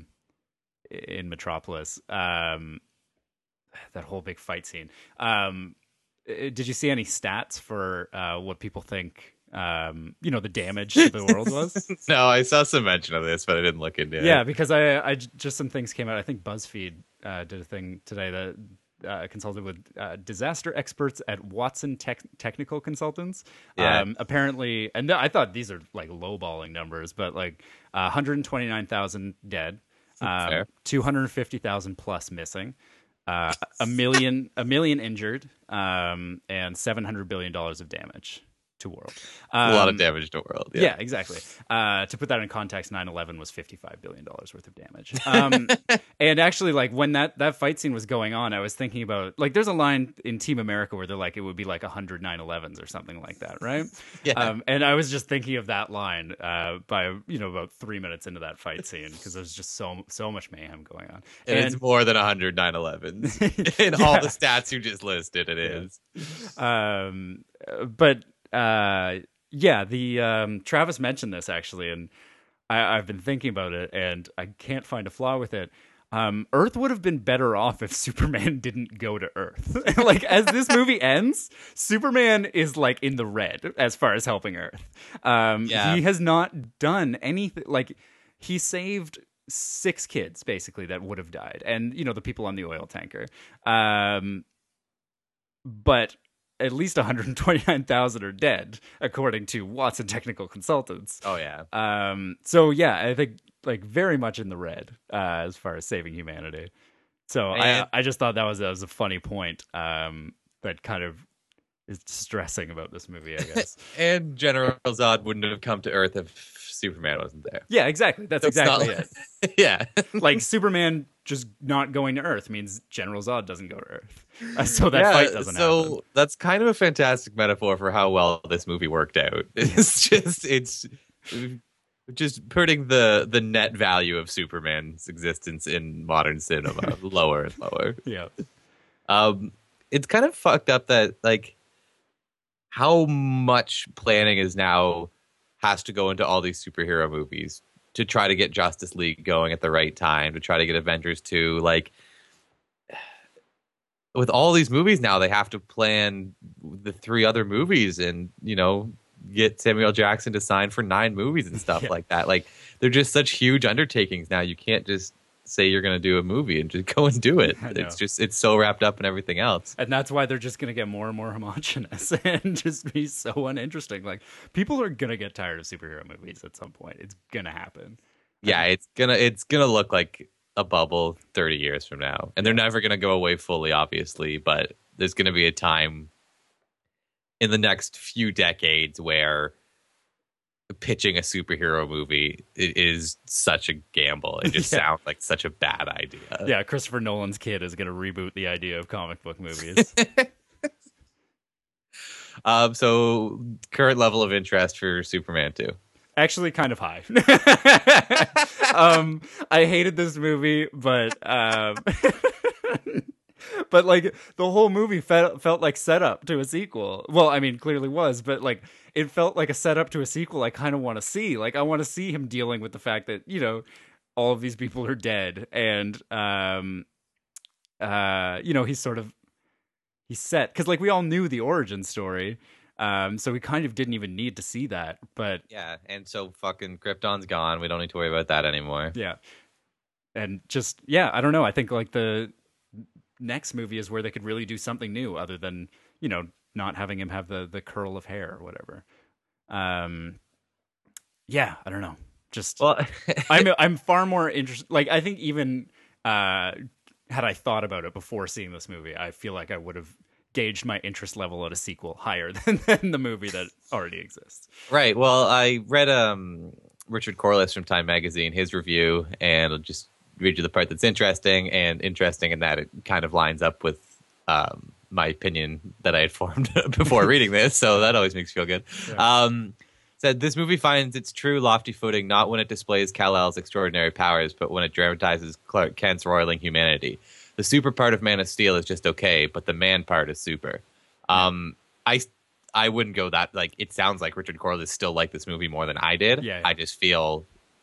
in Metropolis, that whole big fight scene. Did you see any stats for what people think the damage to the world was? No, I saw some mention of this, but I didn't look into it. Yeah, because I just, some things came out. I think BuzzFeed did a thing today that consulted with disaster experts at Watson Technical Consultants. Yeah. Apparently, and I thought these are like lowballing numbers, but like 129,000 dead, 250,000 plus missing, a million injured, and $700 billion of damage to world. A lot of damage to world. Yeah, exactly. To put that in context, 9/11 was $55 billion worth of damage. And actually, like, when that fight scene was going on, I was thinking about, like, there's a line in Team America where they're like, it would be like 100 9/11s or something like that, right? Yeah. And I was just thinking of that line by about 3 minutes into that fight scene, because there's just so much mayhem going on. And it's more than 100 9/11s. In all the stats you just listed, it is. But Travis mentioned this actually, and I've been thinking about it, and I can't find a flaw with it. Earth would have been better off if Superman didn't go to Earth. Like, as this movie ends, Superman is like in the red as far as helping Earth. He has not done anything. Like, he saved 6 kids basically that would have died, and the people on the oil tanker. But at least 129,000 are dead, according to Watson Technical Consultants. Oh, yeah. So, yeah, I think, like, very much in the red as far as saving humanity. So I just thought that was a funny point that kind of is distressing about this movie, I guess. And General Zod wouldn't have come to Earth if Superman wasn't there. Yeah, exactly. That's exactly it. Yeah. Like, Superman just not going to Earth means General Zod doesn't go to Earth. So that fight doesn't happen. So that's kind of a fantastic metaphor for how well this movie worked out. It's just putting the net value of Superman's existence in modern cinema lower and lower. Yeah. It's kind of fucked up that, like, how much planning has to go into all these superhero movies to try to get Justice League going at the right time, to try to get Avengers 2. Like, with all these movies now, they have to plan the 3 other movies and, get Samuel Jackson to sign for 9 movies and stuff like that. Like, they're just such huge undertakings now. You can't just say you're going to do a movie and just go and do it. I know. It's so wrapped up in everything else. And that's why they're just going to get more and more homogenous and just be so uninteresting. Like, people are going to get tired of superhero movies at some point. It's going to happen. Yeah, it's gonna look like a bubble 30 years from now, and they're never gonna go away fully, obviously. But there's gonna be a time in the next few decades where pitching a superhero movie is such a gamble. It just sounds like such a bad idea. Yeah, Christopher Nolan's kid is going to reboot the idea of comic book movies. So current level of interest for Superman 2. Actually, kind of high. I hated this movie, but but like the whole movie felt like setup to a sequel. Well, I mean, clearly was, but like it felt like a setup to a sequel. I kind of want to see. Like, I want to see him dealing with the fact that, you know, all of these people are dead, and you know, he's set, because like we all knew the origin story. So we kind of didn't even need to see that, but yeah, and so fucking Krypton's gone. We don't need to worry about that anymore. Yeah, and just I don't know. I think like the next movie is where they could really do something new, other than, you know, not having him have the curl of hair or whatever. Yeah, I don't know. Just I'm far more interested. Like, I think even had I thought about it before seeing this movie, I feel like I would have gauged my interest level at a sequel higher than the movie that already exists. Right. Well, I read Richard Corliss from Time Magazine, his review, and I'll just read you the part that's interesting in that it kind of lines up with my opinion that I had formed before reading this, so that always makes me feel good. Yeah. Said, this movie finds its true lofty footing not when it displays Kal-El's extraordinary powers, but when it dramatizes Clark Kent's roiling humanity. The super part of Man of Steel is just okay, but the man part is super. I wouldn't go that, like, it sounds like Richard Corliss still liked this movie more than I did. Yeah. I just feel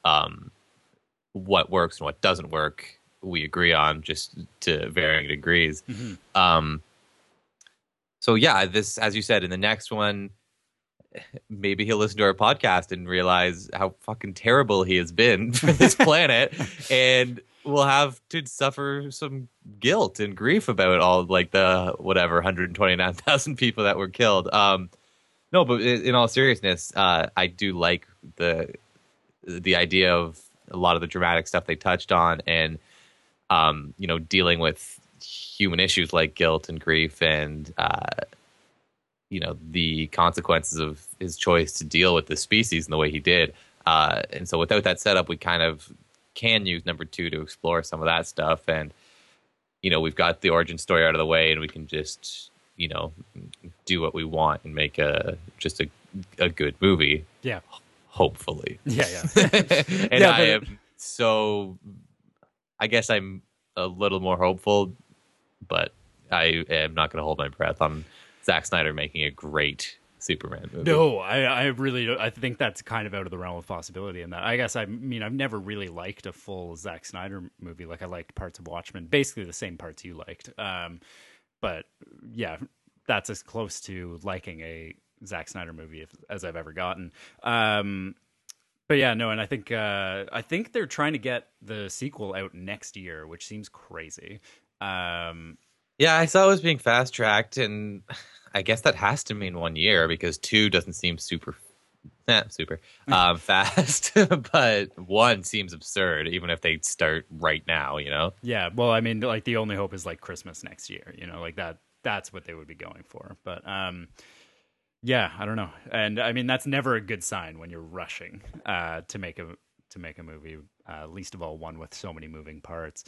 what works and what doesn't work, we agree on, just to varying degrees. Mm-hmm. So yeah, this, as you said, in the next one, maybe he'll listen to our podcast and realize how fucking terrible he has been for this planet, and we'll have to suffer some guilt and grief about all, like, the whatever 129,000 people that were killed. No, but in all seriousness, I do like the idea of a lot of the dramatic stuff they touched on, and you know, dealing with human issues like guilt and grief, and you know, the consequences of his choice to deal with the species in the way he did. And so without that setup, we kind of can use number 2 to explore some of that stuff. And, you know, we've got the origin story out of the way, and we can just, you know, do what we want and make just a good movie. Yeah. Hopefully. Yeah. And yeah, I guess I'm a little more hopeful, but I am not going to hold my breath on Zack Snyder making a great Superman movie. No, I think that's kind of out of the realm of possibility. In that, I guess, I mean, I've never really liked a full Zack Snyder movie. Like, I liked parts of Watchmen, basically the same parts you liked. But yeah, that's as close to liking a Zack Snyder movie as I've ever gotten. But yeah, no, and I think they're trying to get the sequel out next year, which seems crazy. Yeah, I saw it was being fast tracked, and I guess that has to mean 1 year, because 2 doesn't seem super fast, but 1 seems absurd, even if they start right now, you know? Yeah, well, I mean, like, the only hope is like Christmas next year, you know, like that's what they would be going for. But yeah, I don't know. And I mean, that's never a good sign when you're rushing to make a movie, least of all one with so many moving parts.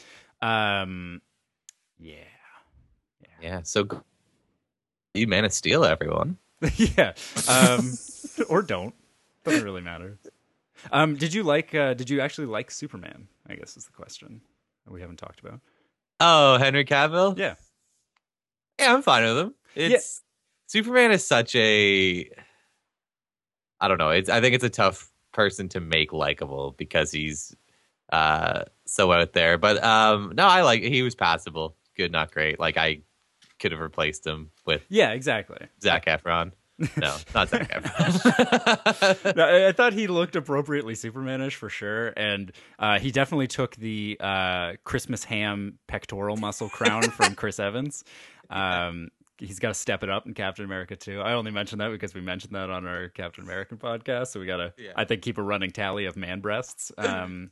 Yeah, so you Man of Steel, everyone. Yeah. Or don't. Doesn't really matter. Did you actually like Superman, I guess is the question we haven't talked about. Oh, Henry Cavill? Yeah. Yeah, I'm fine with him. Superman is such a, I don't know. I think it's a tough person to make likable because he's so out there. But no, he was passable. Good, not great. Like, I could have replaced him with exactly Zac Efron. No, not Zac Efron. No, I thought he looked appropriately Supermanish for sure, and he definitely took the Christmas ham pectoral muscle crown from Chris Evans. He's got to step it up in Captain America too. I only mentioned that because we mentioned that on our Captain American podcast, so we got to, I think, keep a running tally of man breasts. And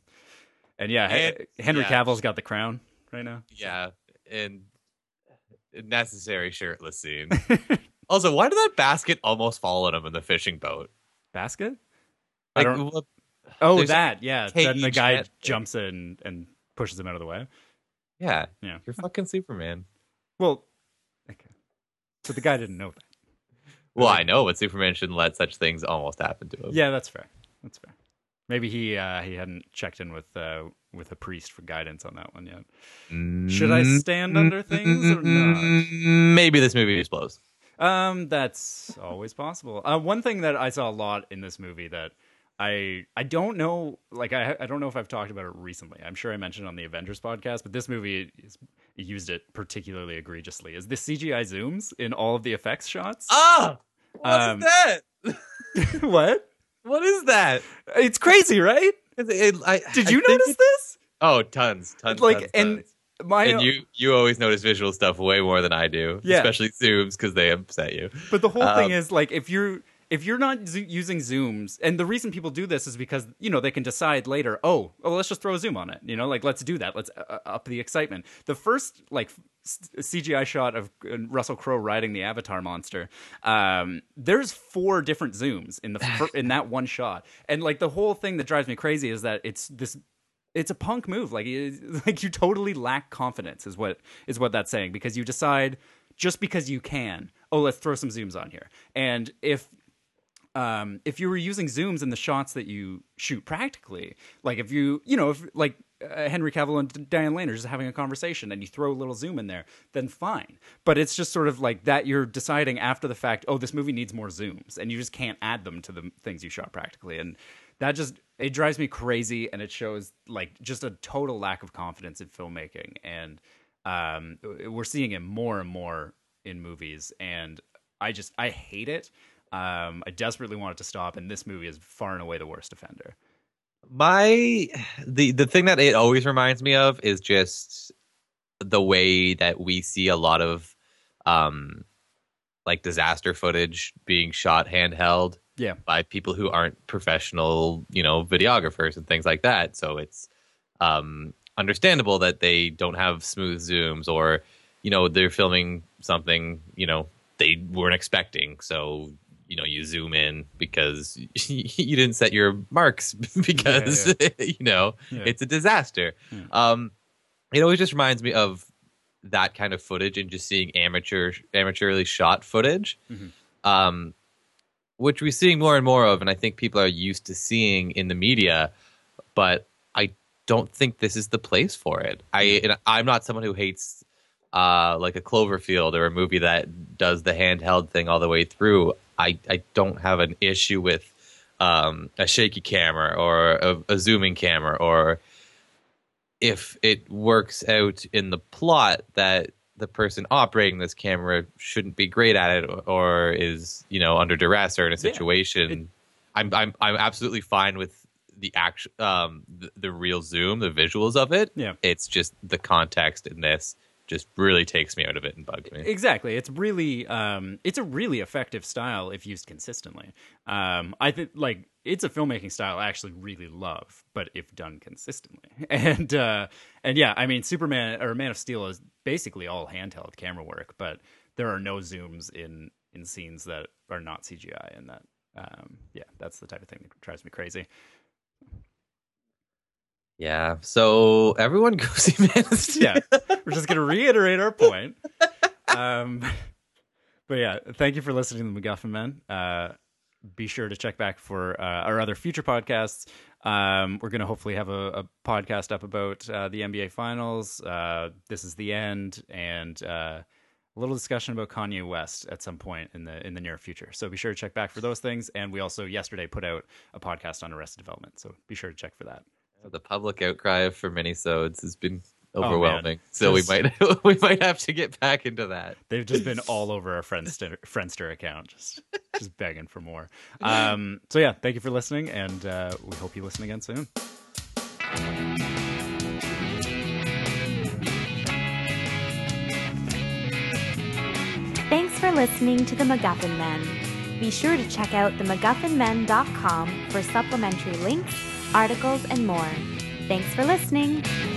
Henry Cavill's got the crown right now. Yeah, and necessary shirtless scene. Also, why did that basket almost fall on him in the fishing boat? Basket? Like, That, yeah. Then the guy jumps in and pushes him out of the way. Yeah. Yeah. You're fucking Superman. Well, okay. But the guy didn't know that. Well, I know, but Superman shouldn't let such things almost happen to him. Yeah, that's fair. That's fair. Maybe he hadn't checked in with a priest for guidance on that one yet. Should I stand under things or not? Maybe this movie explodes. That's always possible. One thing that I saw a lot in this movie that I don't know, like I don't know if I've talked about it recently. I'm sure I mentioned it on the Avengers podcast, but this movie used it particularly egregiously. Is the CGI zooms in all of the effects shots? Ah, what's that? What? What is that? It's crazy, right? Did you notice this? Oh, tons. Like, and you always notice visual stuff way more than I do, especially zooms because they upset you. But the whole thing is like if you're not using zooms, and the reason people do this is because they can decide later, let's just throw a zoom on it, like let's do that, let's up the excitement. The first CGI shot of Russell Crowe riding the Avatar monster, there's 4 different zooms in that one shot, and like the whole thing that drives me crazy is that it's a punk move. Like you totally lack confidence is what that's saying, because you decide just because you can, let's throw some zooms on here. And if you were using zooms in the shots that you shoot practically, like if Henry Cavill and Diane Lane are just having a conversation and you throw a little zoom in there, then fine. But it's just sort of like that you're deciding after the fact, this movie needs more zooms, and you just can't add them to the things you shot practically. And that it drives me crazy, and it shows like just a total lack of confidence in filmmaking. And we're seeing it more and more in movies, and I hate it. I desperately want it to stop, and this movie is far and away the worst offender. The thing that it always reminds me of is just the way that we see a lot of like disaster footage being shot handheld by people who aren't professional, videographers and things like that. So it's understandable that they don't have smooth zooms, or they're filming something they weren't expecting, so you zoom in because you didn't set your marks because it's a disaster. It always just reminds me of that kind of footage and just seeing amateurly shot footage, which we're seeing more and more of, and I think people are used to seeing in the media, but I don't think this is the place for it. I'm not someone who hates like a Cloverfield or a movie that does the handheld thing all the way through. I don't have an issue with a shaky camera or a zooming camera, or if it works out in the plot that the person operating this camera shouldn't be great at it, or is under duress or in a situation. I'm absolutely fine with the actual the real zoom, the visuals of it. It's just the context in this just really takes me out of it and bugs me. Exactly. It's really it's a really effective style if used consistently. I think it's a filmmaking style I actually really love, but if done consistently. And yeah, I mean, Superman or Man of Steel is basically all handheld camera work, but there are no zooms in scenes that are not CGI, and that that's the type of thing that drives me crazy. Yeah, so everyone go see Man of Steel. Yeah, we're just going to reiterate our point. But yeah, thank you for listening to the MacGuffin Men. Be sure to check back for our other future podcasts. We're going to hopefully have a podcast up about the NBA Finals. This is the end, and a little discussion about Kanye West at some point in the near future. So be sure to check back for those things. And we also yesterday put out a podcast on Arrested Development, so be sure to check for that. The public outcry for minisodes has been overwhelming. Oh, so we might have to get back into that. They've just been all over our Friendster account, just begging for more. So yeah, thank you for listening, and we hope you listen again soon. Thanks for listening to The MacGuffin Men. Be sure to check out themacguffinmen.com for supplementary links, articles, and more. Thanks for listening.